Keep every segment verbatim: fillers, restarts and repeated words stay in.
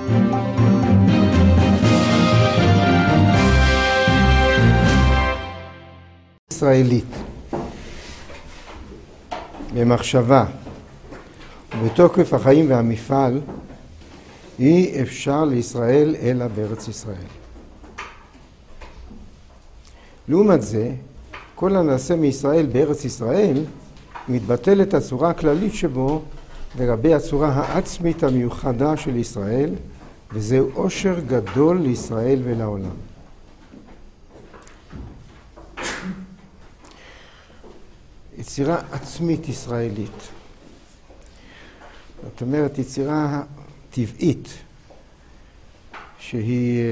ישראלית, במחשבה ובתוקף החיים והמפעל, אי אפשר לישראל אלא בארץ ישראל. לעומת זה, כל הנעשה מישראל בארץ ישראל מתבטלת הצורה הכללית שבו לגבי הצורה העצמית המיוחדה של ישראל, וזהו עושר גדול לישראל ולעולם. יצירה עצמית ישראלית, זאת אומרת יצירה טבעית שהיא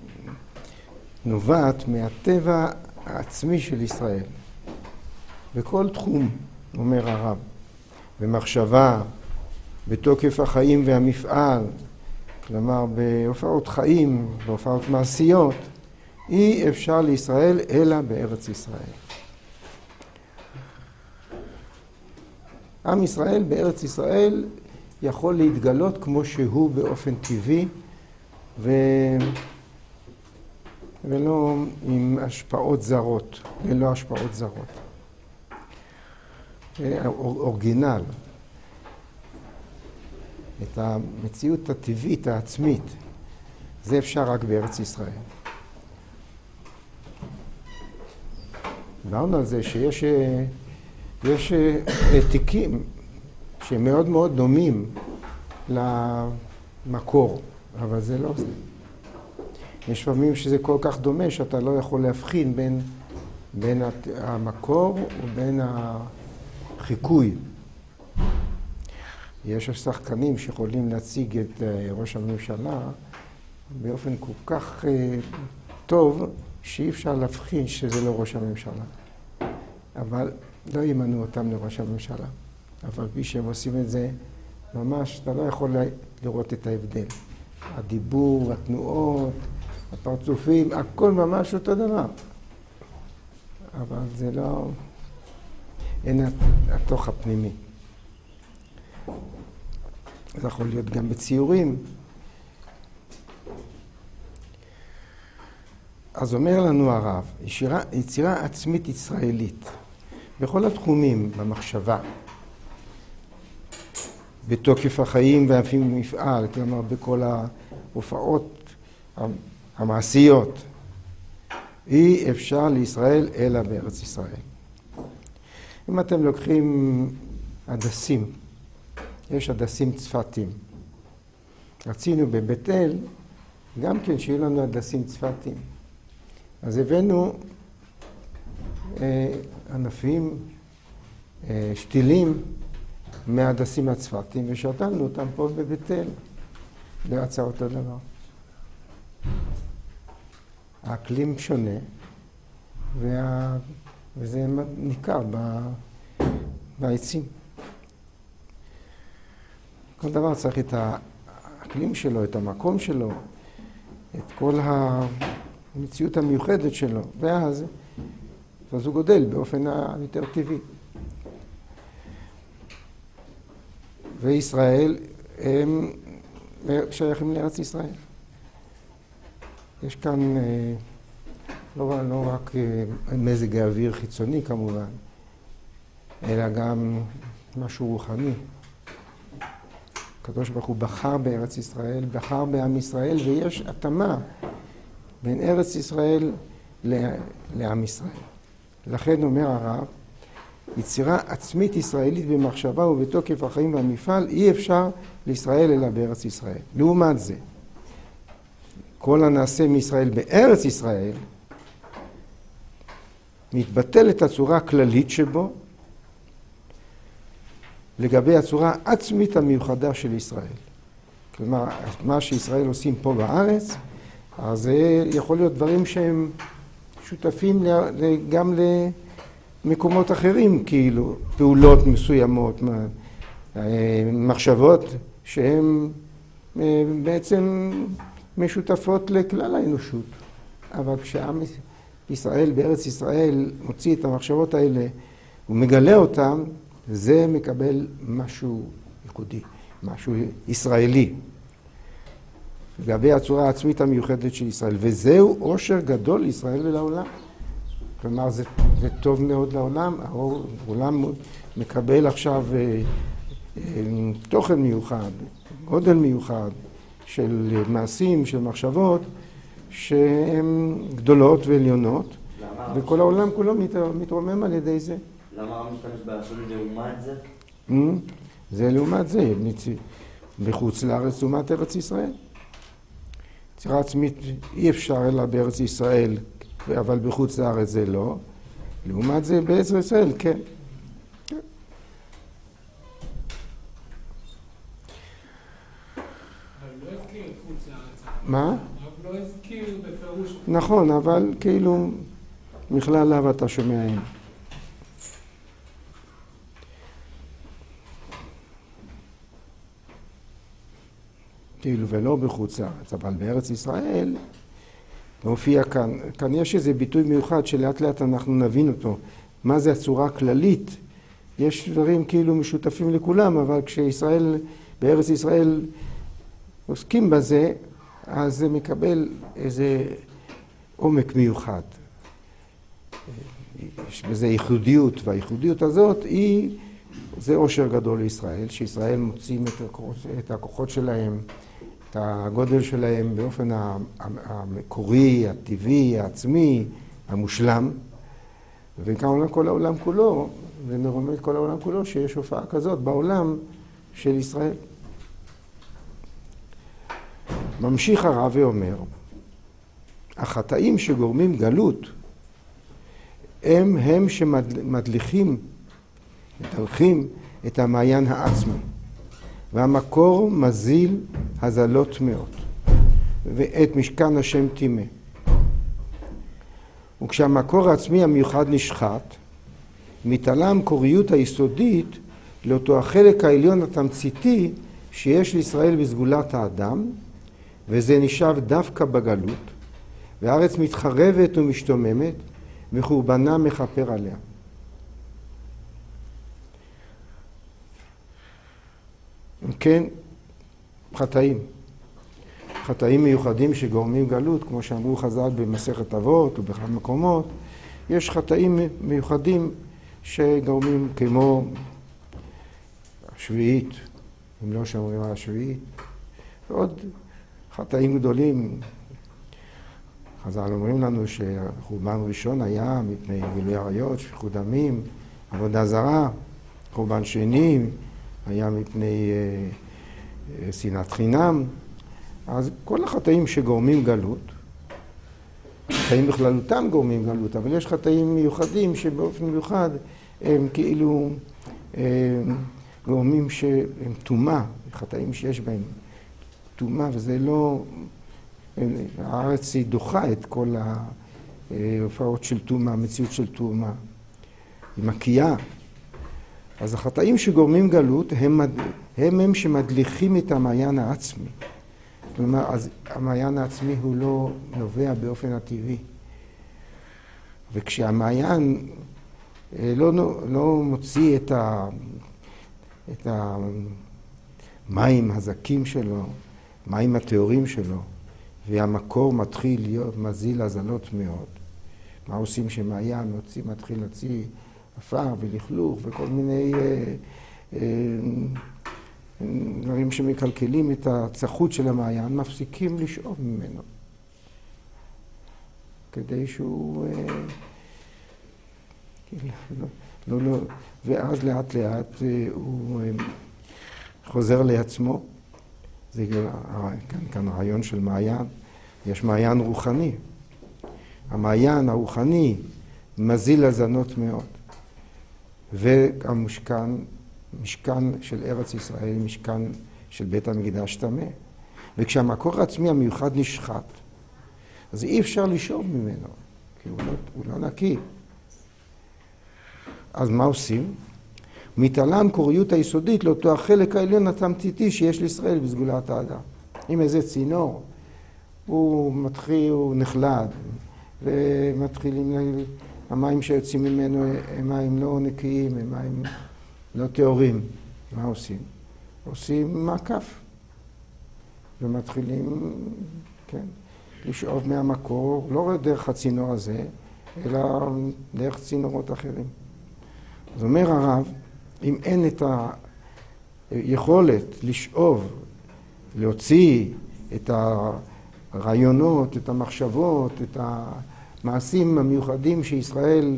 נובעת מהטבע העצמי של ישראל בכל תחום, אומר הרב, במחשבה, בתוקף החיים והמפעל, כלומר בהופעות חיים, בהופעות מעשיות, אי אפשר לישראל אלא בארץ ישראל. עם ישראל בארץ ישראל יכול להתגלות כמו שהוא באופן טבעי ו... ולא עם השפעות זרות, ולא השפעות זרות. אורגינל. את המציאות הטבעית העצמית, זה אפשר רק בארץ ישראל. דיברנו על זה שיש יש העתיקים שהם מאוד מאוד דומים למקור, אבל זה לא זה. יש פעמים שזה כל כך דומה שאתה לא יכול להבחין בין, בין המקור ובין החיקוי. יש שחקנים שיכולים להציג את ראש הממשלה באופן כל כך טוב שאי אפשר להבחין שזה לא ראש הממשלה. אבל לא ימנו אותם לראש הממשלה. אבל בי שהם עושים את זה, ממש אתה לא יכול לראות את ההבדל. הדיבור, התנועות, הפרצופים, הכל ממש אותו דבר. אבל זה לא... אין התוך הפנימי. זה יכול להיות גם בציורים. אז אומר לנו הרב, יצירה, יצירה עצמית ישראלית, בכל התחומים, במחשבה, בתוקף החיים ואפילו מפעל, כלומר בכל ההופעות המעשיות, אי אפשר לישראל אלא בארץ ישראל. אם אתם לוקחים הדסים, יש הדסים צפתים. רצינו בבית אל גם כן שיהיו לנו הדסים צפתים. אז הבאנו אה, ענפים, אה, שתילים מהדסים הצפתים ושתלנו אותם פה בבית אל. זה יצא אותו דבר. האקלים שונה וה... וזה ניכר ב... בעצים. כל דבר צריך את האקלים שלו, את המקום שלו, את כל המציאות המיוחדת שלו, ואז, אז הוא גודל באופן היותר טבעי. וישראל הם שייכים לארץ ישראל. יש כאן לא, לא רק מזג האוויר חיצוני כמובן, אלא גם משהו רוחני. הקדוש ברוך הוא בחר בארץ ישראל, בחר בעם ישראל, ויש התאמה בין ארץ ישראל לעם ישראל. לכן אומר הרב, יצירה עצמית ישראלית במחשבה ובתוקף החיים והמפעל, אי אפשר לישראל אלא בארץ ישראל. לעומת זה, כל הנעשה מישראל בארץ ישראל, מתבטלת הצורה הכללית שבו, לגבי הצורה העצמית המיוחדה של ישראל. כלומר, מה שישראל עושים פה בארץ, אז זה יכול להיות דברים שהם שותפים גם למקומות אחרים, כאילו, פעולות מסוימות, מחשבות שהן בעצם משותפות לכלל האנושות. אבל כשעם ישראל בארץ ישראל מוציא את המחשבות האלה ומגלה אותם, זה מקבל משהו ייחודי, משהו ישראלי. לגבי הצורה העצמית המיוחדת של ישראל, וזהו עושר גדול לישראל ולעולם. כלומר, זה, זה טוב מאוד לעולם, העולם מקבל עכשיו אה, אה, תוכן מיוחד, גודל מיוחד של מעשים, של מחשבות, שהן גדולות ועליונות, וכל העולם כולו מת, מתרומם על ידי זה. למה הרב משתמש בלשון לעומת זה? זה לעומת זה, בחוץ לארץ לעומת ארץ ישראל. יצירה עצמית אי אפשר אלא בארץ ישראל, אבל בחוץ לארץ זה לא. לעומת זה בארץ ישראל, כן. מה? לא הזכיר בפירוש. נכון, אבל כאילו מכלל לאו אתה שומע הם. כאילו ולא בחוץ לארץ, אבל בארץ ישראל מופיע כאן, כאן יש איזה ביטוי מיוחד שלאט לאט אנחנו נבין אותו. מה זה הצורה הכללית? יש דברים כאילו משותפים לכולם, אבל כשישראל, בארץ ישראל עוסקים בזה, אז זה מקבל איזה עומק מיוחד. יש בזה ייחודיות, והייחודיות הזאת היא, זה עושר גדול לישראל, שישראל מוצאים את הכוחות, את הכוחות שלהם, את הגודל שלהם באופן המקורי, הטבעי, העצמי, המושלם, וכמובן כל העולם כולו, ומרומם את כל העולם כולו, שיש הופעה כזאת בעולם של ישראל. ממשיך הרב ואומר, החטאים שגורמים גלות, הם הם שמדליכים, מדלכים את המעיין העצמי, והמקור מזיל הזלות מאוד, ואת משכן השם טימא. וכשהמקור העצמי המיוחד נשחט, מתעלה המקוריות היסודית לאותו החלק העליון התמציתי שיש לישראל בסגולת האדם, וזה נשאב דווקא בגלות, והארץ מתחרבת ומשתוממת, וחורבנה מכפר עליה. אם כן, חטאים. חטאים מיוחדים שגורמים גלות, כמו שאמרו חז"ל במסכת אבות ובכמה מקומות, יש חטאים מיוחדים שגורמים כמו השביעית, אם לא שאומרים על השביעית, ועוד חטאים גדולים. חז"ל אומרים לנו שחורבן ראשון היה מפני גילוי עריות, שפיכות דמים, עבודה זרה. חורבן שני היה מפני אה, שנאת חינם. אז כל החטאים שגורמים גלות, חטאים בכללותם גורמים גלות, אבל יש חטאים מיוחדים שבאופן מיוחד הם כאילו אה, גורמים שהם טומאה, חטאים שיש בהם טומאה, וזה לא... הארץ היא דוחה את כל ההופעות של טומאה, המציאות של טומאה. היא מקיאה. אז החטאים שגורמים גלות הם הם, הם שמדליכים את המעיין העצמי. כלומר, אז המעיין העצמי הוא לא נובע באופן הטבעי. וכשהמעיין לא, לא מוציא את, ה, את המים הזכים שלו, מים הטהורים שלו, והמקור מתחיל להיות מזיל הזלות מאוד. מה עושים שמעיין מוציא, מתחיל להוציא עפר ולכלוך וכל מיני אה, אה, דברים שמקלקלים את הצחות של המעיין, מפסיקים לשאוב ממנו. כדי שהוא... אה, לא, לא, לא, ואז לאט לאט אה, הוא אה, חוזר לעצמו. זה כאן, כאן רעיון של מעיין. יש מעיין רוחני. המעיין הרוחני מזיל הזנות מאוד. והמשכן, משכן של ארץ ישראל, משכן של בית המקדש טמא. וכשהמקור העצמי המיוחד נשחט, אז אי אפשר לשאוב ממנו, כי הוא לא, הוא לא נקי. אז מה עושים? מתעלה המקוריות היסודית לאותו החלק העליון התמציתי שיש לישראל בסגולת האדם. עם איזה צינור, הוא מתחיל, הוא נחלד, ומתחילים, המים שיוצאים ממנו הם מים לא נקיים, הם מים לא טהורים. מה עושים? עושים מעקף. ומתחילים, כן, לשאוב מהמקור, לא רק דרך הצינור הזה, אלא דרך צינורות אחרים. אז אומר הרב, אם אין את היכולת לשאוב, להוציא את הרעיונות, את המחשבות, את המעשים המיוחדים שישראל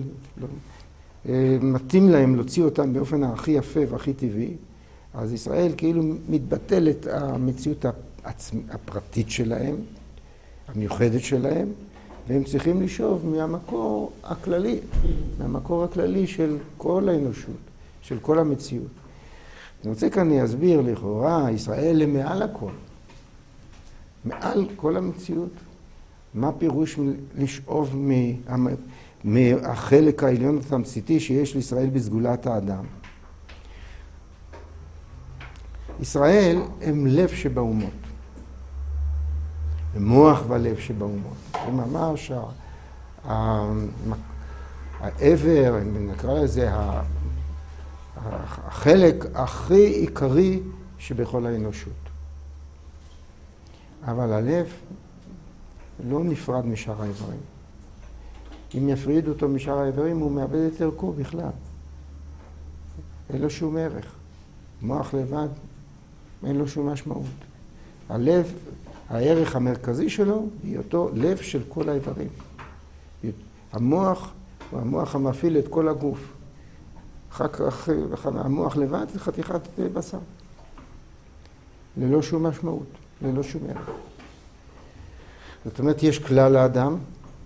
מתאים להם להוציא אותם באופן הכי יפה והכי טבעי, אז ישראל כאילו מתבטלת המציאות הפרטית שלהם, המיוחדת שלהם, והם צריכים לשאוב מהמקור הכללי, מהמקור הכללי של כל האנושות, של כל המציאות. אני רוצה כאן להסביר לכאורה, ישראל היא מעל הכל, מעל כל המציאות. מה פירוש לשאוב מה, מהחלק העליון התמציתי שיש לישראל בסגולת האדם? ישראל הם לב שבאומות. מוח ולב שבאומות. זה ממש העבר, נקרא לזה, החלק הכי עיקרי שבכל האנושות. אבל הלב לא נפרד משאר האיברים. אם יפריד אותו משאר האיברים, הוא מאבד את ערכו בכלל. אין לו שום ערך. מוח לבד, אין לו שום משמעות. הלב, הערך המרכזי שלו, היא אותו לב של כל האיברים. המוח הוא המוח המפעיל את כל הגוף. אחר כך המוח לבד זה חתיכת בשר. ללא שום משמעות, ללא שום ערך. זאת אומרת, יש כלל האדם,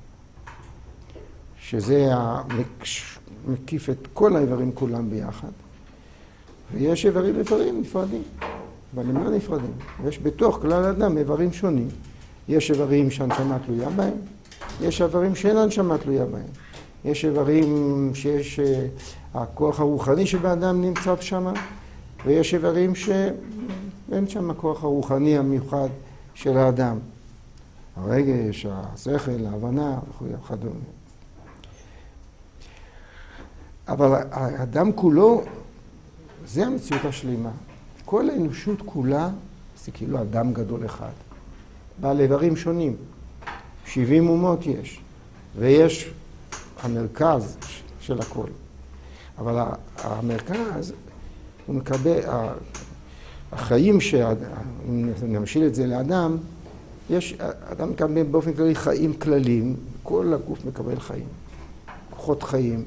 שזה מקיף את כל האיברים כולם ביחד, ויש איברים איברים נפרדים, אבל הם לא נפרדים. יש בתוך כלל האדם איברים שונים. יש איברים שהנשמה תלויה בהם, יש איברים שאין הנשמה תלויה בהם. יש איברים שיש, הכוח הרוחני שבאדם נמצא שם, ויש איברים שאין שם הכוח הרוחני המיוחד של האדם. הרגש, השכל, ההבנה וכדומה. אבל האדם כולו, זה המציאות השלימה. כל האנושות כולה זה כאילו אדם גדול אחד. בעל איברים שונים. שבעים אומות יש. ויש המרכז של הכל. אבל המרכז, הוא מקבל, החיים, אם נמשיל את זה לאדם, יש, אדם מקבל באופן כללי חיים כלליים, כל הגוף מקבל חיים, כוחות חיים.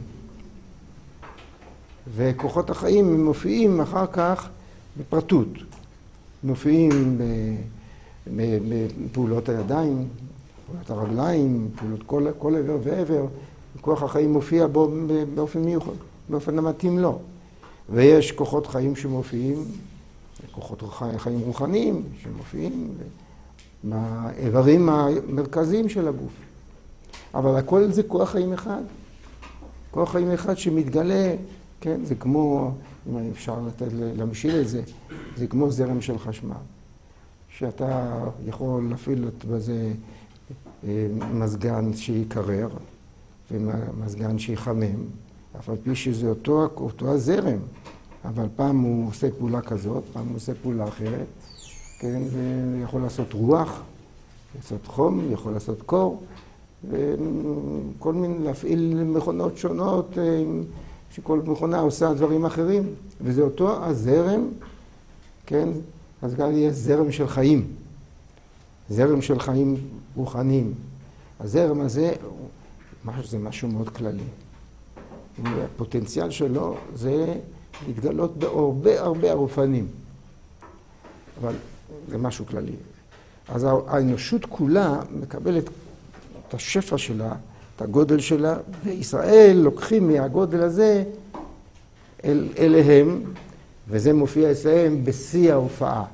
וכוחות החיים הם מופיעים אחר כך בפרטות. מופיעים בפעולות הידיים, פעולות הרגליים, פעולות כל, כל עבר ועבר. כוח החיים מופיע בו באופן מיוחד, באופן המתאים לו. ויש כוחות חיים שמופיעים, כוחות חיים רוחניים שמופיעים מהאיברים המרכזיים של הגוף. אבל הכל זה כוח חיים אחד. כוח חיים אחד שמתגלה, כן, זה כמו, אם אפשר לתת, להמשיל את זה, זה כמו זרם של חשמל. שאתה יכול להפעיל בזה מזגן שיקרר, ומזגן שיחמם, אף על פי שזה אותו, אותו הזרם. אבל פעם הוא עושה פעולה כזאת, פעם הוא עושה פעולה אחרת, כן, ויכול לעשות רוח, לעשות חום, יכול לעשות קור, וכל מיני, להפעיל מכונות שונות, שכל מכונה עושה דברים אחרים, וזה אותו הזרם, כן, אז גם יהיה זרם של חיים, זרם של חיים רוחניים. הזרם הזה, זה משהו מאוד כללי. הפוטנציאל שלו זה להתגלות בהרבה הרבה אופנים. אבל זה משהו כללי. אז האנושות כולה מקבלת את השפע שלה, את הגודל שלה, וישראל לוקחים מהגודל הזה אל, אליהם, וזה מופיע אצלהם בשיא ההופעה.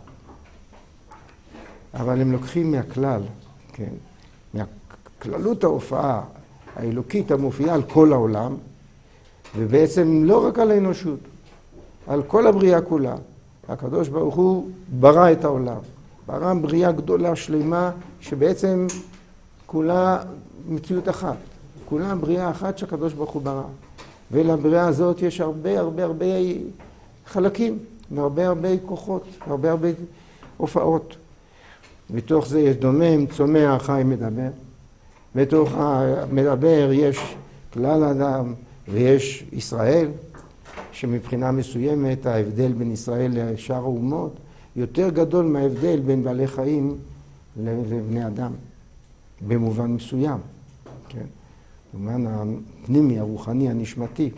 אבל הם לוקחים מהכלל, כן, מהכללות ההופעה האלוקית המופיעה על כל העולם, ובעצם לא רק על האנושות, על כל הבריאה כולה. הקדוש ברוך הוא ברא את העולם. ברא בריאה גדולה, שלמה, שבעצם כולה מציאות אחת. כולה בריאה אחת שהקדוש ברוך הוא ברא. ולבריאה הזאת יש הרבה הרבה הרבה חלקים, והרבה הרבה כוחות, והרבה הרבה הופעות. בתוך זה יש דומם, צומח, חי, מדבר. בתוך המדבר יש כלל אדם ויש ישראל, שמבחינה מסוימת ההבדל בין ישראל לשאר האומות יותר גדול מההבדל בין בעלי חיים לבני אדם, במובן מסוים, כן? במובן הפנימי, הרוחני, הנשמתי.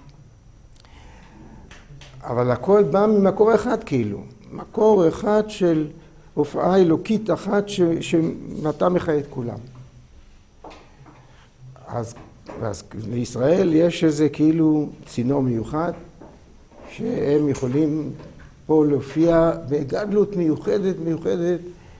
אבל הכל בא ממקור אחד כאילו, מקור אחד של הופעה אלוקית אחת ש... שמטה מחיה את כולם. אז, אז לישראל יש איזה כאילו צינור מיוחד, שהם יכולים פה להופיע בגדלות מיוחדת, מיוחדת,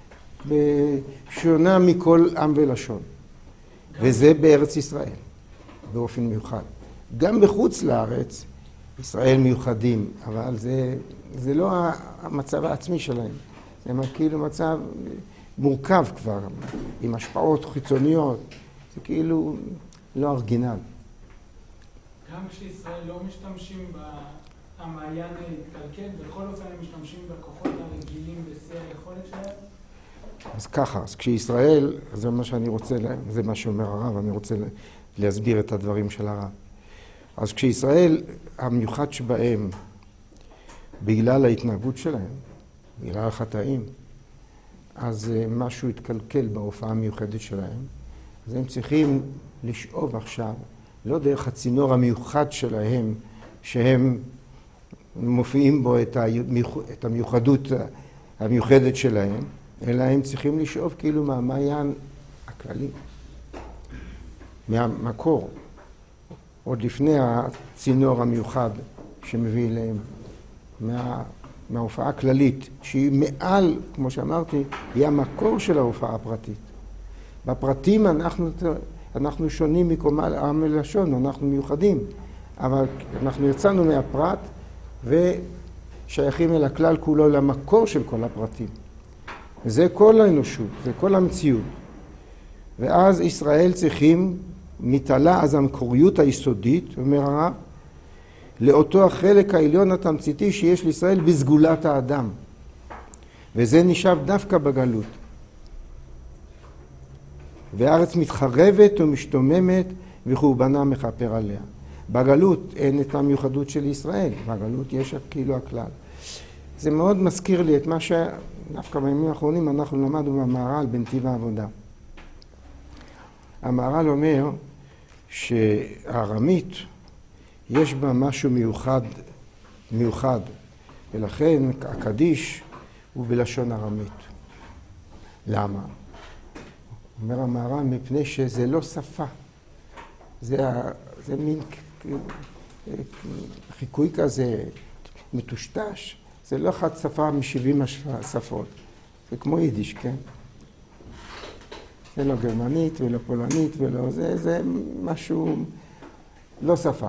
שונה מכל עם ולשון. וזה בארץ ישראל, באופן מיוחד. גם בחוץ לארץ, ישראל מיוחדים, אבל זה, זה לא המצב העצמי שלהם. זה כאילו מצב מורכב כבר, עם השפעות חיצוניות. זה כאילו לא ארגינל. גם כשישראל לא משתמשים במעיין להתקלקל, בכל אופן הם משתמשים בכוחות הרגילים בשיא היכולת שלהם? אז ככה, אז כשישראל, זה מה שאני רוצה, זה מה שאומר הרב, אני רוצה להסביר את הדברים של הרב. אז כשישראל, המיוחד שבהם, בגלל ההתנהגות שלהם, בגלל החטאים, אז משהו התקלקל בהופעה המיוחדת שלהם, אז הם צריכים לשאוב עכשיו, לא דרך הצינור המיוחד שלהם, שהם מופיעים בו את המיוחדות המיוחדת שלהם, אלא הם צריכים לשאוב כאילו מהמעיין הכללי, מהמקור, עוד לפני הצינור המיוחד שמביא אליהם, מה, מההופעה הכללית, שהיא מעל, כמו שאמרתי, היא המקור של ההופעה הפרטית. בפרטים אנחנו, אנחנו שונים מכל עם ולשון, אנחנו מיוחדים, אבל אנחנו יצאנו מהפרט ושייכים אל הכלל כולו למקור של כל הפרטים. וזה כל האנושות, זה כל המציאות. ואז ישראל צריכים, מתעלה אז המקוריות היסודית, אומר הרב, לאותו החלק העליון התמציתי שיש לישראל בסגולת האדם. וזה נשאב דווקא בגלות. והארץ מתחרבת ומשתוממת וחורבנה מכפר עליה. בגלות אין את המיוחדות של ישראל, בגלות יש כאילו הכלל. זה מאוד מזכיר לי את מה שדווקא בימים האחרונים אנחנו למדנו במהר"ל בנתיב העבודה. המהר"ל אומר שהארמית יש בה משהו מיוחד, מיוחד, ולכן הקדיש הוא בלשון ארמית. למה? אומר המהר"ל מפני שזה לא שפה, זה, זה מין חיקוי כזה מטושטש, זה לא אחת שפה משבעים השפות, זה כמו יידיש, כן? זה לא גרמנית ולא פולנית ולא זה, זה משהו, לא שפה.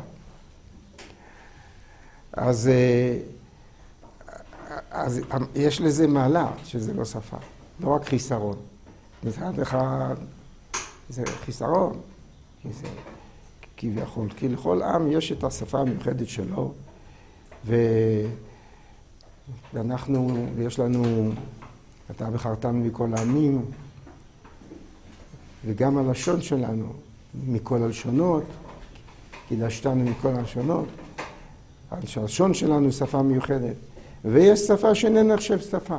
אז, אז יש לזה מעלה שזה לא שפה, לא רק חיסרון. מצד אחד זה חיסרון, כי זה כביכול, כי לכל עם יש את השפה המיוחדת שלו, ו... ואנחנו, ויש לנו, אתה בחרתנו מכל העמים, וגם הלשון שלנו, מכל הלשונות, קידשתנו מכל הלשונות, הלשון שלנו היא שפה מיוחדת, ויש שפה שאיננה נחשב שפה.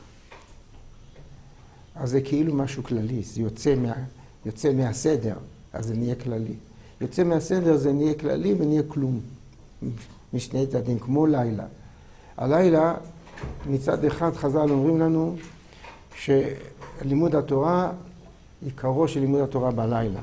אז זה כאילו משהו כללי, זה יוצא, מה, יוצא מהסדר, אז זה נהיה כללי. יוצא מהסדר זה נהיה כללי ונהיה כלום. משני צדדים, כמו לילה. הלילה, מצד אחד חז"ל אומרים לנו שלימוד התורה, עיקרו של לימוד התורה בלילה.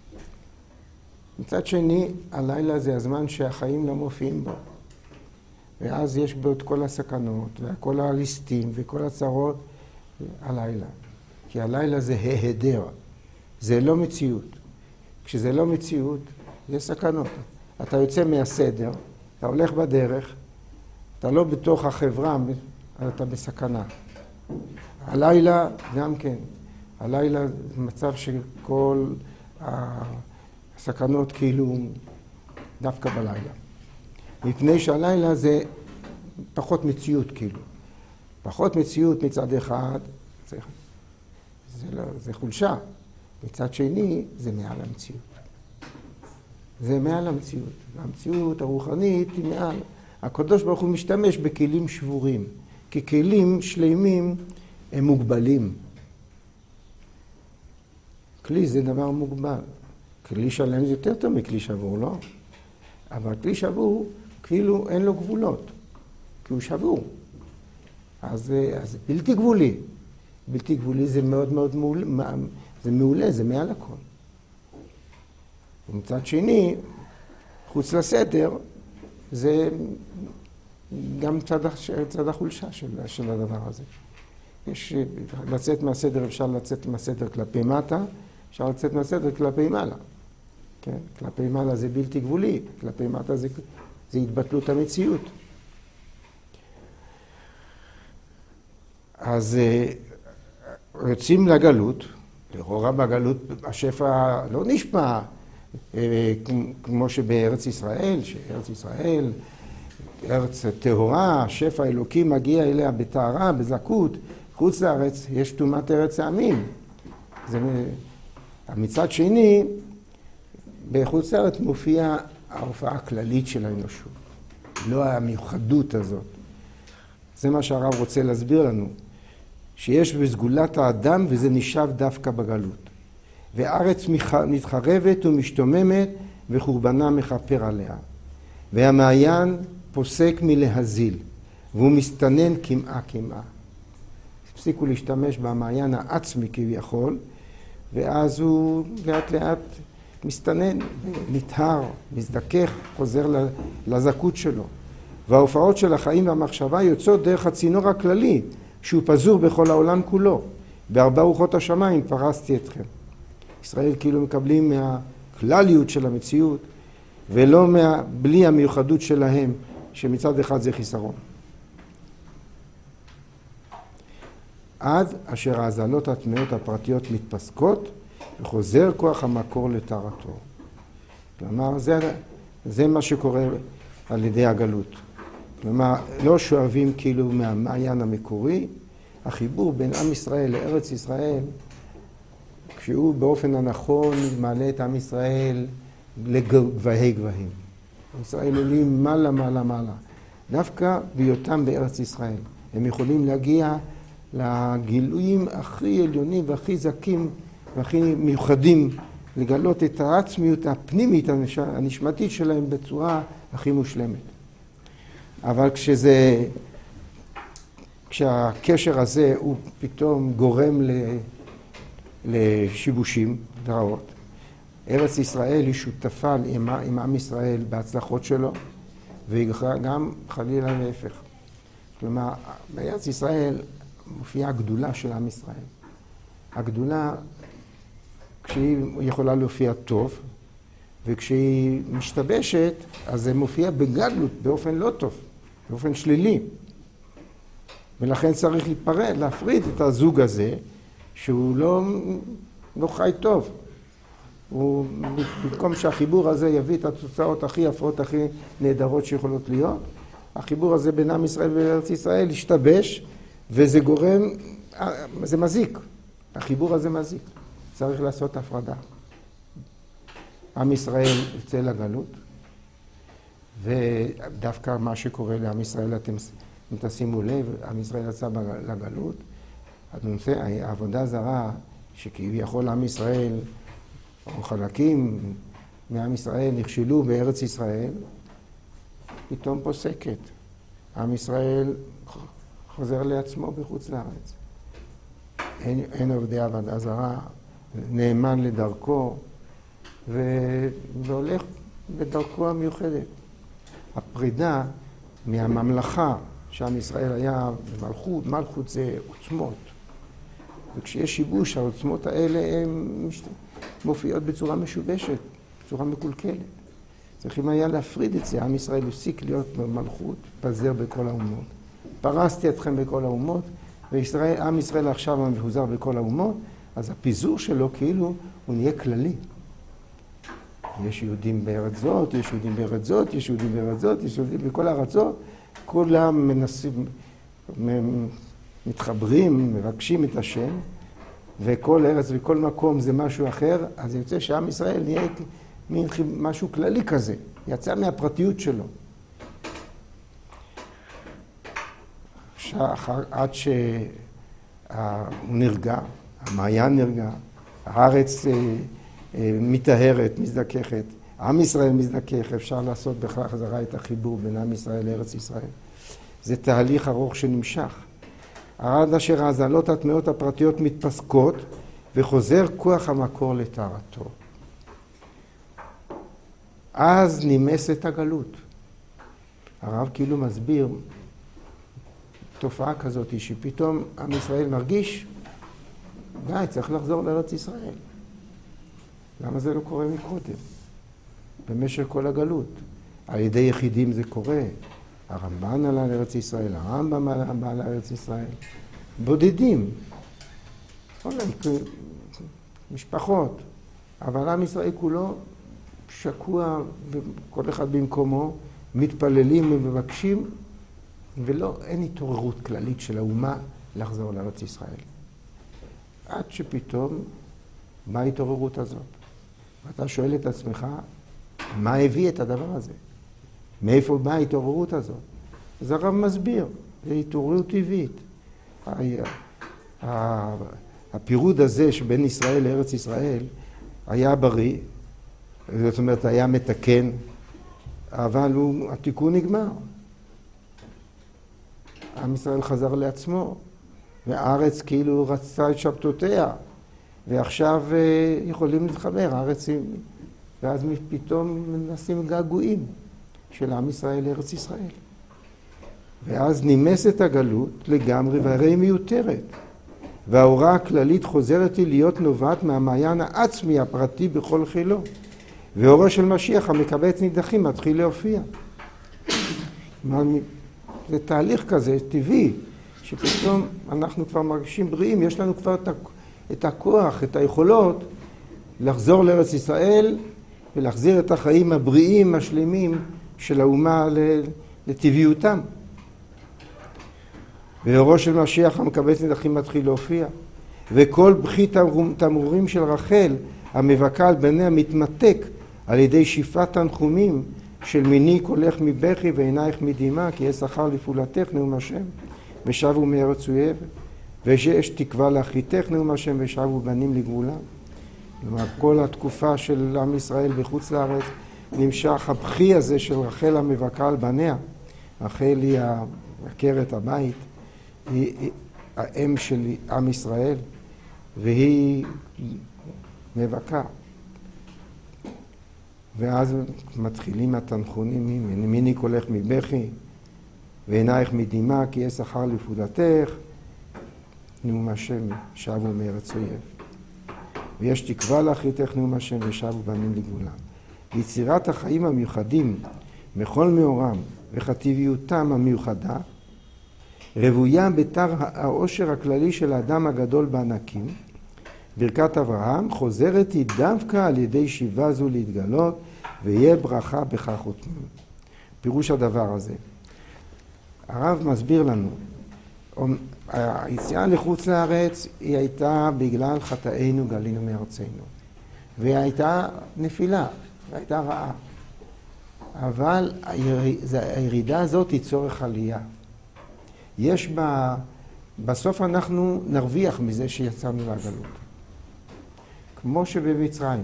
מצד שני, הלילה זה הזמן שהחיים לא מופיעים בו. ואז יש בו את כל הסכנות, וכל הליסטים וכל הצרות, הלילה. כי הלילה זה ההיעדר, זה לא מציאות. כשזה לא מציאות, זה סכנות. אתה יוצא מהסדר, אתה הולך בדרך, אתה לא בתוך החברה, אתה בסכנה. הלילה גם כן. הלילה זה מצב שכל הסכנות כאילו דווקא בלילה. מפני שהלילה זה פחות מציאות כאילו. פחות מציאות מצד אחד, זה חולשה. מצד שני, זה מעל המציאות. זה מעל המציאות. המציאות הרוחנית היא מעל. הקדוש ברוך הוא משתמש בכלים שבורים. כי כלים שלמים הם מוגבלים. כלי זה דבר מוגבל. כלי שלם זה יותר טוב מכלי שבור, לא? אבל כלי שבור, כאילו אין לו גבולות. כי הוא שבור. אז זה בלתי גבולי. בלתי גבולי זה מאוד מאוד מעולה, זה מעולה, זה מעל הכל. ומצד שני, חוץ לסדר, זה גם צד, צד החולשה של, של הדבר הזה. יש, לצאת מהסדר, אפשר לצאת מהסדר כלפי מטה, אפשר לצאת מהסדר כלפי מעלה. כן? כלפי מעלה זה בלתי גבולי, כלפי מטה זה, זה התבטלות המציאות. אז יוצאים לגלות, לכאורה בגלות השפע לא נשמע כמו שבארץ ישראל, שארץ ישראל, ארץ טהורה, שפע אלוקי מגיע אליה בטהרה, בזכות, חוץ לארץ יש טומאת ארץ העמים. זה, מצד שני, בחוץ לארץ מופיעה ההופעה הכללית של האנושות, לא המיוחדות הזאת. זה מה שהרב רוצה להסביר לנו, שיש בסגולת האדם וזה נשאב דווקא בגלות. והארץ מתחרבת ומשתוממת וחורבנה מכפר עליה. והמעיין פוסק מלהזיל, והוא מסתנן כמעה כמעה. הפסיקו להשתמש במעיין העצמי כביכול, ואז הוא לאט לאט מסתנן, נטהר, מזדכך, חוזר לזכות שלו. וההופעות של החיים והמחשבה יוצאות דרך הצינור הכללי, שהוא פזור בכל העולם כולו. בארבע רוחות השמיים פרסתי אתכם. ישראל כאילו מקבלים מהכלליות של המציאות, ולא מה, בלי המיוחדות שלהם, שמצד אחד זה חיסרון. עד אשר ההזלות הטמאות הפרטיות מתפסקות, וחוזר כוח המקור לטהרתו. כלומר, זה, זה מה שקורה על ידי הגלות. כלומר, לא שואבים כאילו מהמעיין המקורי, החיבור בין עם ישראל לארץ ישראל, כשהוא באופן הנכון מעלה את עם ישראל לגבהי גבהים. ישראל עולים מעלה מעלה מעלה. דווקא בהיותם בארץ ישראל. הם יכולים להגיע לגילויים הכי עליונים והכי זקים והכי מיוחדים, לגלות את העצמיות הפנימית הנשמתית שלהם בצורה הכי מושלמת. אבל כשזה, כשהקשר הזה הוא פתאום גורם לשיבושים, דרעות, ארץ ישראל היא שותפה עם, עם עם ישראל בהצלחות שלו, וגם חלילה להפך. כלומר, בארץ ישראל מופיעה הגדולה של עם ישראל. הגדולה, כשהיא יכולה להופיע טוב, וכשהיא משתבשת, אז זה מופיע בגדלות, באופן לא טוב, באופן שלילי. ולכן צריך להיפרד, להפריד את הזוג הזה, שהוא לא, לא חי טוב. הוא, במקום שהחיבור הזה יביא את התוצאות הכי יפות, הכי נהדרות שיכולות להיות, החיבור הזה בין עם ישראל וארץ ישראל ישתבש, וזה גורם, זה מזיק. החיבור הזה מזיק. צריך לעשות הפרדה. עם ישראל יוצא לגלות, ודווקא מה שקורה לעם ישראל, אתם תשימו לב, עם ישראל יצא לגלות, הנושא, העבודה זרה, שכביכול עם ישראל, או חלקים מעם ישראל נכשלו בארץ ישראל, פתאום פוסקת. עם ישראל חוזר לעצמו בחוץ לארץ. אין, אין עובדי עבודה זרה, נאמן לדרכו, והולך בדרכו המיוחדת. הפרידה מהממלכה שעם ישראל היה במלכות, מלכות זה עוצמות. וכשיש שיבוש, העוצמות האלה הן מופיעות בצורה משובשת, בצורה מקולקלת. צריכים היה להפריד את זה. עם ישראל הפסיק להיות במלכות, פזר בכל האומות. פרסתי אתכם בכל האומות, ועם ישראל עכשיו מפוזר בכל האומות, אז הפיזור שלו כאילו הוא נהיה כללי. יש יהודים בארץ זאת, יש יהודים בארץ זאת, יש יהודים בארץ זאת, יש יהודים בכל הארצות, כולם מנסים, מתחברים, מבקשים את השם, וכל ארץ וכל מקום זה משהו אחר, אז יוצא שעם ישראל נהיה מין משהו כללי כזה, יצא מהפרטיות שלו. עד שהוא נרגע, המעיין נרגע, הארץ מתאהרת, מזדככת, עם ישראל מזדכך, אפשר לעשות בכלל חזרה את החיבור בין עם ישראל לארץ ישראל. זה תהליך ארוך שנמשך. עד אשר ההזלות הטמאות הפרטיות מתפסקות וחוזר כוח המקור לטהרתו. אז נמאסת הגלות. הרב כאילו מסביר תופעה כזאת שפתאום עם ישראל מרגיש, די, צריך לחזור לארץ ישראל. למה זה לא קורה מקודם? במשך כל הגלות. על ידי יחידים זה קורה. הרמב"ן עלה לארץ ישראל, הרמב"ם עלה לארץ ישראל. בודדים. משפחות. אבל עם ישראל כולו שקוע, כל אחד במקומו, מתפללים ומבקשים, ולא, אין התעוררות כללית של האומה לחזור לארץ ישראל. עד שפתאום, מה ההתעוררות הזאת? ואתה שואל את עצמך, מה הביא את הדבר הזה? מאיפה באה ההתעוררות הזאת? אז הרב מסביר, זה התעוררות טבעית. הפירוד הזה שבין ישראל לארץ ישראל היה בריא, זאת אומרת היה מתקן, אבל הוא, התיקון נגמר. עם ישראל חזר לעצמו, והארץ כאילו רצתה את שבתותיה, ועכשיו יכולים להתחבר, הארץ, ואז פתאום מנסים געגועים של עם ישראל לארץ ישראל. ואז נמאסת הגלות לגמרי, והרי מיותרת. וההוראה הכללית חוזרת היא להיות נובעת מהמעיין העצמי הפרטי בכל חילו. ואורו של משיח המקבץ נידחים מתחיל להופיע. זה תהליך כזה טבעי, שפתאום אנחנו כבר מרגישים בריאים, יש לנו כבר את הכוח, את היכולות לחזור לארץ ישראל ולהחזיר את החיים הבריאים, השלמים של האומה לטבעיותם. ואורו של משיח המקבץ נידחים מתחיל להופיע. וכל בכי תמרורים של רחל המבכה על בניה מתמתק על ידי שיפת תנחומים של מיני קולך מבכי ועינייך מדמעה, כי יש שכר לפעולתך נאום השם ושבו מארץ אויב, ויש תקווה לאחיתך נאום השם ושבו בנים לגבולם. כלומר, כל התקופה של עם ישראל בחוץ לארץ נמשך הבכי הזה של רחל המבכה על בניה. רחל היא עקרת הבית, היא האם של עם ישראל, והיא מבכה. ואז מתחילים התנחומים, מיני קולך מבכי, ועינייך מדמעה, כי יש שכר לפעולתך, נאום השם, שבו מארץ אויב. ויש תקווה לאחיתך נאום השם, ושבו בנים לגבולם. ויצירת החיים המיוחדים, מכל מאורם וחטיביותם המיוחדה, רבויה בתר העושר הכללי של האדם הגדול בענקים, ברכת אברהם חוזרת היא דווקא על ידי שיבה זו להתגלות, ויהיה ברכה בכך חותמים. פירוש הדבר הזה. הרב מסביר לנו, היציאה לחוץ לארץ היא הייתה בגלל חטאינו גלינו מארצנו. והיא הייתה נפילה, והייתה רעה. אבל הירידה הזאת היא צורך עלייה. יש בה, בסוף אנחנו נרוויח מזה שיצאנו לגלות. כמו שבמצרים.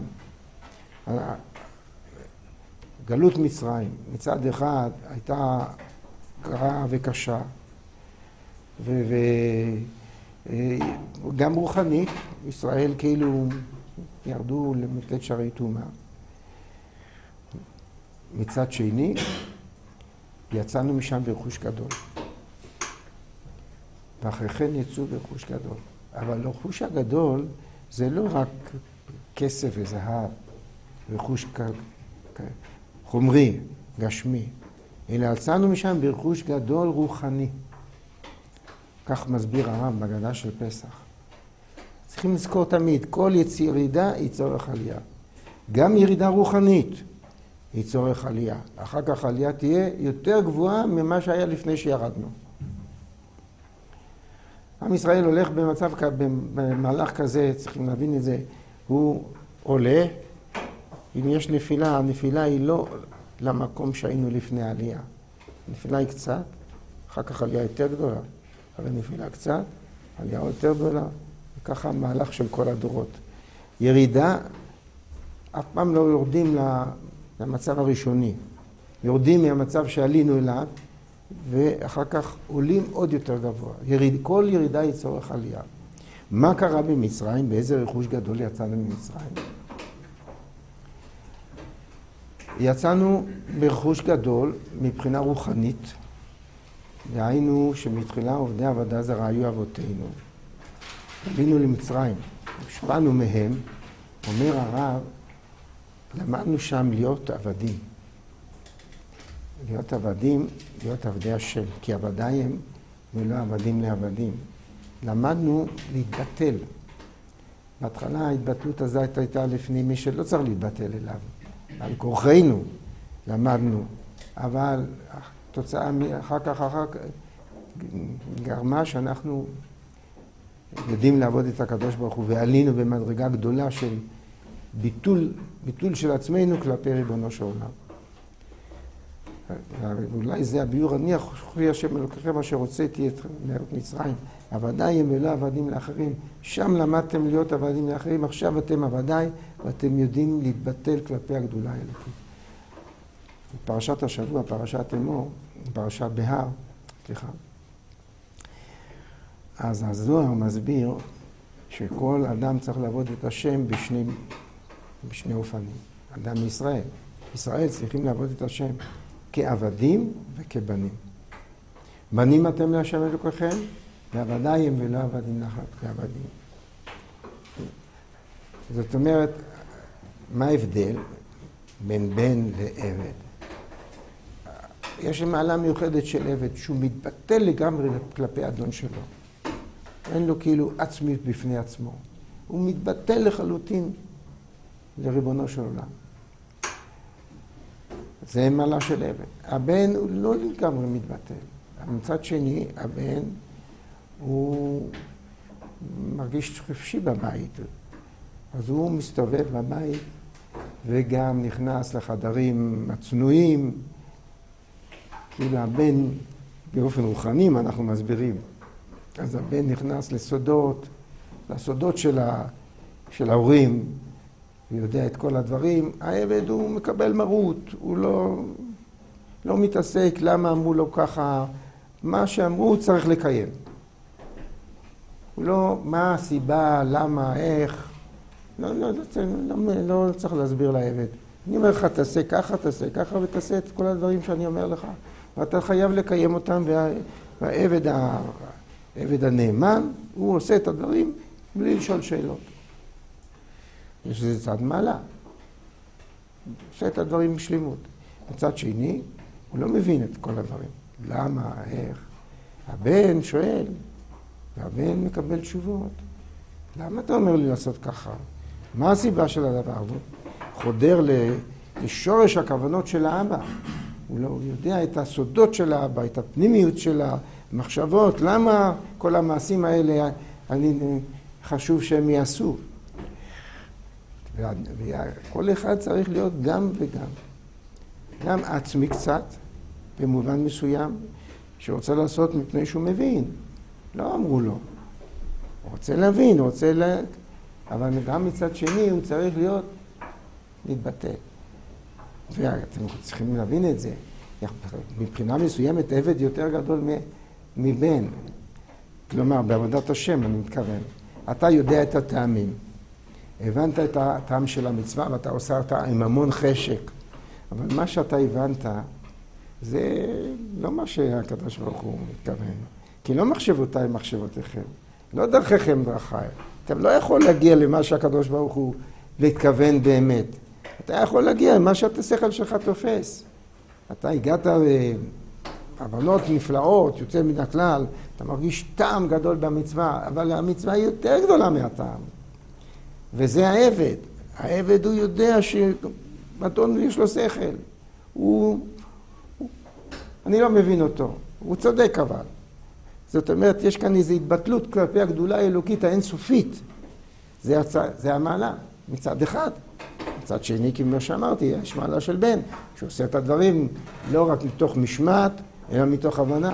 גלות מצרים מצד אחד הייתה קרה וקשה, וגם רוחנית, ישראל כאילו ירדו למתת שערי טומאה. מצד שני, יצאנו משם ברכוש גדול. ואחרי כן יצאו ברכוש גדול. אבל הרכוש הגדול זה לא רק כסף וזהב, רכוש חומרי, גשמי, אלא יצאנו משם ברכוש גדול רוחני. כך מסביר הרב בהגדה של פסח. צריכים לזכור תמיד, כל ירידה היא צורך עלייה. גם ירידה רוחנית היא צורך עלייה. אחר כך העלייה תהיה יותר גבוהה ממה שהיה לפני שירדנו. עם ישראל הולך במצב, במהלך כזה, צריכים להבין את זה, הוא עולה, אם יש נפילה, הנפילה היא לא למקום שהיינו לפני העלייה. הנפילה היא קצת, אחר כך עלייה יותר גדולה, אבל נפילה קצת, עלייה יותר גדולה, וככה המהלך של כל הדורות. ירידה, אף פעם לא יורדים למצב הראשוני. יורדים מהמצב שעלינו אליו, ואחר כך עולים עוד יותר גבוה. יריד, כל ירידה היא צורך עלייה. מה קרה במצרים? באיזה רכוש גדול יצאנו ממצרים? יצאנו ברכוש גדול מבחינה רוחנית, והיינו שמתחילה עובדי עבודה זרה היו אבותינו. עלינו למצרים, השפענו מהם, אומר הרב, למדנו שם להיות עבדים. להיות עבדים, להיות עבדי השם, כי עבדי הם ולא עבדים לעבדים. למדנו להתבטל. בהתחלה ההתבטלות הזאת הייתה לפני מי שלא צריך להתבטל אליו. על כורחנו למדנו, אבל התוצאה אחר כך, אחר כך, גרמה שאנחנו יודעים לעבוד את הקדוש ברוך הוא, ועלינו במדרגה גדולה של ביטול, ביטול של עצמנו כלפי ריבונו של עולם. אולי זה הביור, אני אחרי השם אלוקיכם אשר הוצאתי את מארץ מצרים, עבדיי הם ולא עבדים לאחרים. שם למדתם להיות עבדים לאחרים, עכשיו אתם עבדיי ואתם יודעים להתבטל כלפי הגדולה האלוקית. פרשת השבוע, פרשת אמור, פרשת בהר, סליחה. אז הזוהר מסביר שכל אדם צריך לעבוד את השם בשני, בשני אופנים. אדם מישראל. ישראל צריכים לעבוד את השם כעבדים וכבנים. בנים אתם להשם אלוקיכם, ועבדיי הם ולא עבדים לחת כעבדים. זאת אומרת, מה ההבדל בין בן לעבד? יש מעלה מיוחדת של עבד שהוא מתבטל לגמרי כלפי אדון שלו. אין לו כאילו עצמיות בפני עצמו. הוא מתבטל לחלוטין לריבונו של עולם. זה מעלה של עבד. הבן הוא לא לגמרי מתבטל. מצד שני, הבן הוא מרגיש חופשי בבית. אז הוא מסתובב בבית וגם נכנס לחדרים הצנועים. כאילו הבן באופן רוחני, אנחנו מסבירים. אז הבן נכנס לסודות, לסודות של, ה, של ההורים, הוא יודע את כל הדברים. העבד הוא מקבל מרות, הוא לא, לא מתעסק למה אמרו לו ככה, מה שאמרו הוא צריך לקיים. הוא לא, מה הסיבה, למה, איך, לא, לא, לא, לא, לא צריך להסביר לעבד. אני אומר לך, תעשה ככה, תעשה ככה, ותעשה את כל הדברים שאני אומר לך. ואתה חייב לקיים אותם, וה, והעבד, העבד הנאמן, הוא עושה את הדברים בלי לשאול שאלות. יש לזה צד מעלה. הוא עושה את הדברים בשלימות. מצד שני, הוא לא מבין את כל הדברים. למה, איך? הבן שואל, והבן מקבל תשובות. למה אתה אומר לי לעשות ככה? מה הסיבה של הדבר? הוא חודר לשורש הכוונות של האבא. הוא לא הוא יודע את הסודות של האבא, את הפנימיות של המחשבות. למה כל המעשים האלה אני חשוב שהם יעשו? וכל אחד צריך להיות גם וגם. גם עצמי קצת, במובן מסוים, שרוצה לעשות מפני שהוא מבין. לא אמרו לו. הוא רוצה להבין, הוא רוצה לה... אבל גם מצד שני הוא צריך להיות להתבטא. ואתם צריכים להבין את זה. מבחינה מסוימת עבד יותר גדול מבן. כלומר, בעבודת השם אני מתכוון. אתה יודע את הטעמים. הבנת את הטעם של המצווה ואתה עושה אותה עם המון חשק. אבל מה שאתה הבנת זה לא מה שהקדוש ברוך הוא מתכוון. כי לא מחשבותיי מחשבותיכם. לא דרככם דרכיי. אתה לא יכול להגיע למה שהקדוש ברוך הוא להתכוון באמת. אתה יכול להגיע למה שאתה שכל שלך תופס. אתה הגעת להבנות נפלאות, יוצא מן הכלל, אתה מרגיש טעם גדול במצווה, אבל המצווה היא יותר גדולה מהטעם. וזה העבד. העבד הוא יודע שאדון יש לו שכל. הוא, הוא, אני לא מבין אותו. הוא צודק אבל. זאת אומרת, יש כאן איזו התבטלות כלפי הגדולה האלוקית האינסופית. זה, הצ... זה המעלה, מצד אחד. מצד שני, כמו שאמרתי, יש מעלה של בן, שעושה את הדברים לא רק מתוך משמעת, אלא מתוך הבנה.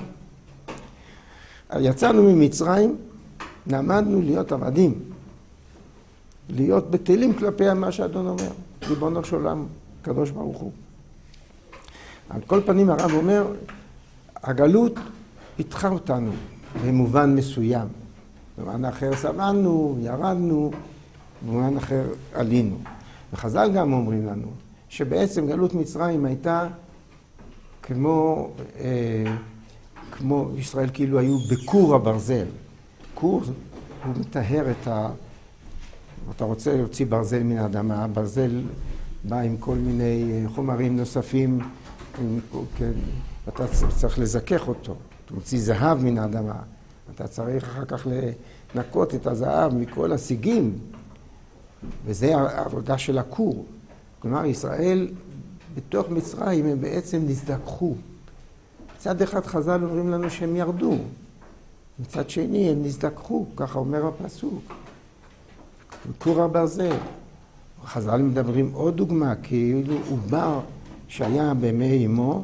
יצאנו ממצרים, למדנו להיות עבדים. להיות בטלים כלפי מה שאדון אומר. ריבונו של עולם, קדוש ברוך הוא. על כל פנים הרב אומר, הגלות פיתחה אותנו במובן מסוים. במובן אחר סבלנו, ירדנו, במובן אחר עלינו. וחז"ל גם אומרים לנו שבעצם גלות מצרים הייתה כמו, אה, כמו ישראל כאילו היו בכור הברזל. כור הוא מטהר את ה... אתה רוצה להוציא ברזל מן האדמה, ברזל בא עם כל מיני חומרים נוספים, כן, אתה צריך לזכך אותו, אתה מוציא זהב מן האדמה, אתה צריך אחר כך לנקות את הזהב מכל השיגים, וזה העבודה של הכור. כלומר, ישראל בתוך מצרים הם בעצם נזדככו. מצד אחד חז"ל אומרים לנו שהם ירדו, מצד שני הם נזדככו, ככה אומר הפסוק. כור הברזל. חז"ל מדברים עוד דוגמה, כאילו עובר שהיה בימי אמו,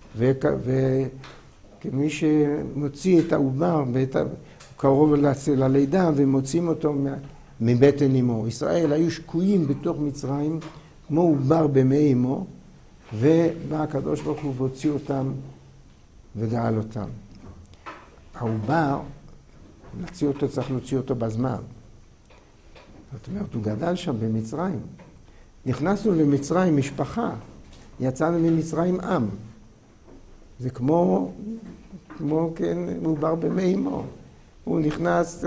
וכמי שמוציא את העובר, קרוב ללידה, ומוצאים אותו מבטן אמו. ישראל היו שקועים בתוך מצרים, כמו עובר בימי אמו, ובא הקדוש ברוך הוא והוציא אותם וגאל אותם. העובר, להוציא אותו, צריך להוציא אותו בזמן. זאת אומרת, הוא גדל שם במצרים. נכנסנו למצרים משפחה, יצאנו ממצרים עם. זה כמו, כמו כן, עובר בימי אמו. הוא נכנס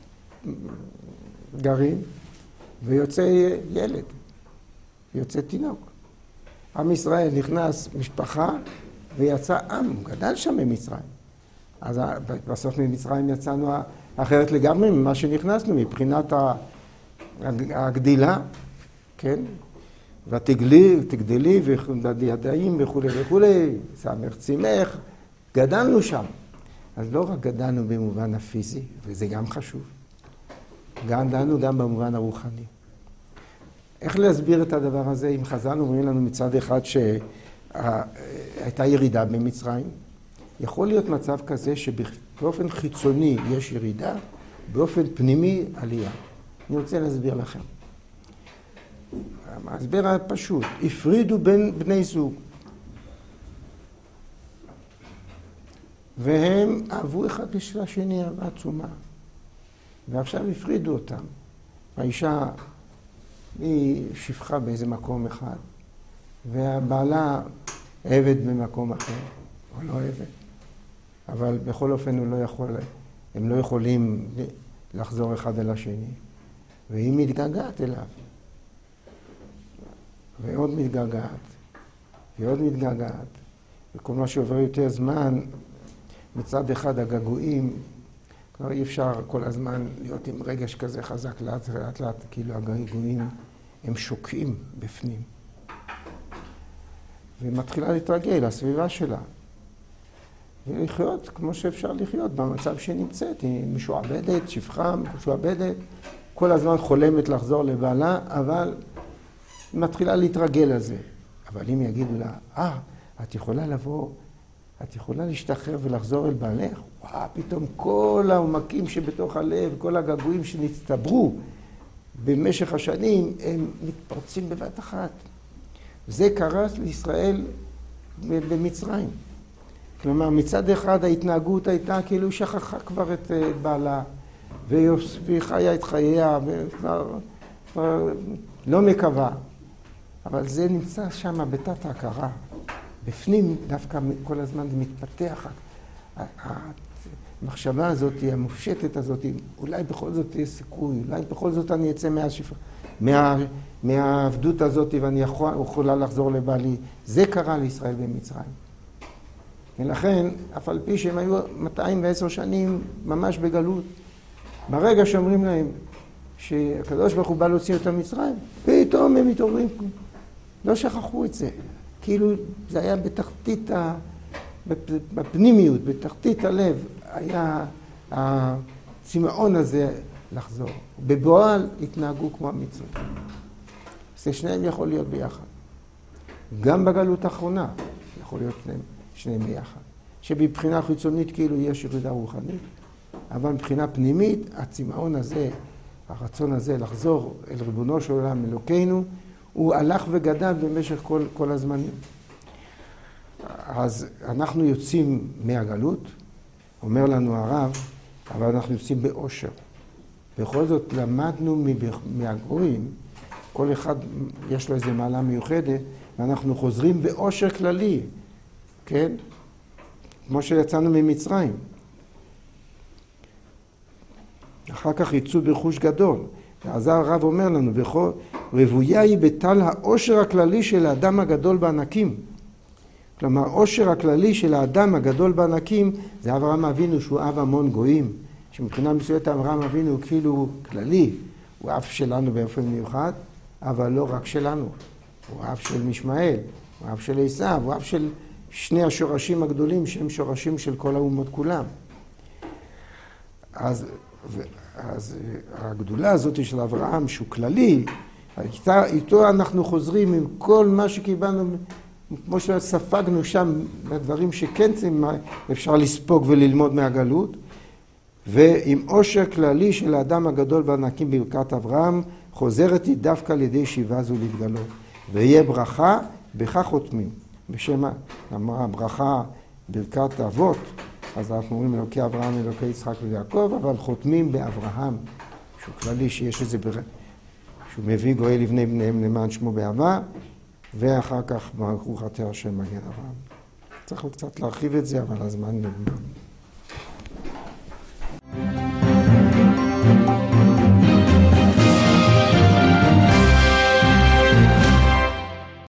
גרעין ויוצא ילד, ויוצא תינוק. עם ישראל נכנס משפחה ויצא עם, הוא גדל שם במצרים. אז בסוף ממצרים יצאנו אחרת לגמרי ממה שנכנסנו, מבחינת הגדילה, כן? ותגלי, תגדלי וידעים וכו' וכו', סמך צימך, גדלנו שם. אז לא רק גדלנו במובן הפיזי, וזה גם חשוב, גדלנו גם במובן הרוחני. איך להסביר את הדבר הזה? אם חז"ל אומרים לנו מצד אחד שהייתה ירידה במצרים, יכול להיות מצב כזה שבאופן חיצוני יש ירידה, באופן פנימי עלייה. אני רוצה להסביר לכם. ההסבר הפשוט, הפרידו בין בני זוג. והם אהבו אחד בשביל השני אהבה עצומה. ועכשיו הפרידו אותם. האישה היא שפחה באיזה מקום אחד, והבעלה עבד במקום אחר, או לא עבד. אבל בכל אופן הוא לא יכול, הם לא יכולים לחזור אחד אל השני. והיא מתגעגעת אליו. ועוד מתגעגעת, ועוד מתגעגעת. וכל מה שעובר יותר זמן, מצד אחד הגעגועים, כבר אי אפשר כל הזמן להיות עם רגש כזה חזק, לאט לאט לאט, כאילו הגעגועים הם שוקעים בפנים. ומתחילה להתרגל לסביבה שלה. ולחיות כמו שאפשר לחיות במצב שנמצאת. היא משועבדת, שפחה, משועבדת, כל הזמן חולמת לחזור לבעלה, אבל היא מתחילה להתרגל לזה. אבל אם יגידו לה, אה, את יכולה לבוא, את יכולה להשתחרר ולחזור אל בעלך, וואה, פתאום כל העומקים שבתוך הלב, כל הגעגועים שנצטברו במשך השנים, הם מתפרצים בבת אחת. זה קרה לישראל במצרים. כלומר, מצד אחד ההתנהגות הייתה כאילו היא שכחה כבר את בעלה, והיא חיה את חייה, וכבר כבר לא מקווה. אבל זה נמצא שם בתת ההכרה. בפנים דווקא כל הזמן זה מתפתח. המחשבה הזאת, המופשטת הזאת, אולי בכל זאת תהיה סיכוי, אולי בכל זאת אני אצא מהשפר, מה, מהעבדות הזאת ואני יכול, יכולה לחזור לבעלי. זה קרה לישראל במצרים. ולכן, אף על פי שהם היו מאתיים ועשר שנים ממש בגלות, ברגע שאומרים להם שהקדוש ברוך הוא בא להוציא אותם מצרים, פתאום הם מתעוררים, לא שכחו את זה. כאילו זה היה בתחתית, בפנימיות, בתחתית הלב, היה הצמאון הזה לחזור. בבועל התנהגו כמו המצרים. זה שניהם יכול להיות ביחד. גם בגלות האחרונה יכול להיות שניהם, שניהם ביחד. שבבחינה חיצונית כאילו יש ירידה רוחנית, אבל מבחינה פנימית, הצמאון הזה, הרצון הזה לחזור אל ריבונו של עולם אלוקינו, הוא הלך וגדל במשך כל, כל הזמנים. אז אנחנו יוצאים מהגלות, אומר לנו הרב, אבל אנחנו יוצאים באושר. בכל זאת למדנו מהגויים, כל אחד יש לו איזו מעלה מיוחדת, ואנחנו חוזרים באושר כללי, כן? כמו שיצאנו ממצרים. אחר כך יצאו ברכוש גדול. ואז הרב אומר לנו, בכל, רבויה היא בטל האושר הכללי של האדם הגדול בענקים. כלומר, האושר הכללי של האדם הגדול בענקים, זה אברהם אבינו שהוא אב המון גויים, שמבחינה מסוימת אברהם אבינו הוא כאילו כללי, הוא אב שלנו באופן מיוחד, אבל לא רק שלנו. הוא אב של משמעאל, הוא אב של עשיו, הוא אב של שני השורשים הגדולים שהם שורשים של כל האומות כולם. אז, אז הגדולה הזאת של אברהם שהוא כללי, איתה, איתו אנחנו חוזרים עם כל מה שקיבלנו, כמו שספגנו שם, הדברים שכן אפשר לספוג וללמוד מהגלות, ועם עושר כללי של האדם הגדול בענקים בברכת אברהם, חוזרת היא דווקא על ידי שיבה זו להתגלות. ויהיה ברכה, בכך חותמים. בשם אמרה ברכה ברכת האבות, אז אנחנו אומרים אלוקי אברהם, אלוקי יצחק ויעקב, אבל חותמים באברהם, שהוא כללי שיש איזה ברכה, שהוא מביא גואל לבני בניהם למען שמו באהבה, ואחר כך ברוך אתה השם מגן אברהם. צריך קצת להרחיב את זה, אבל הזמן נגמר.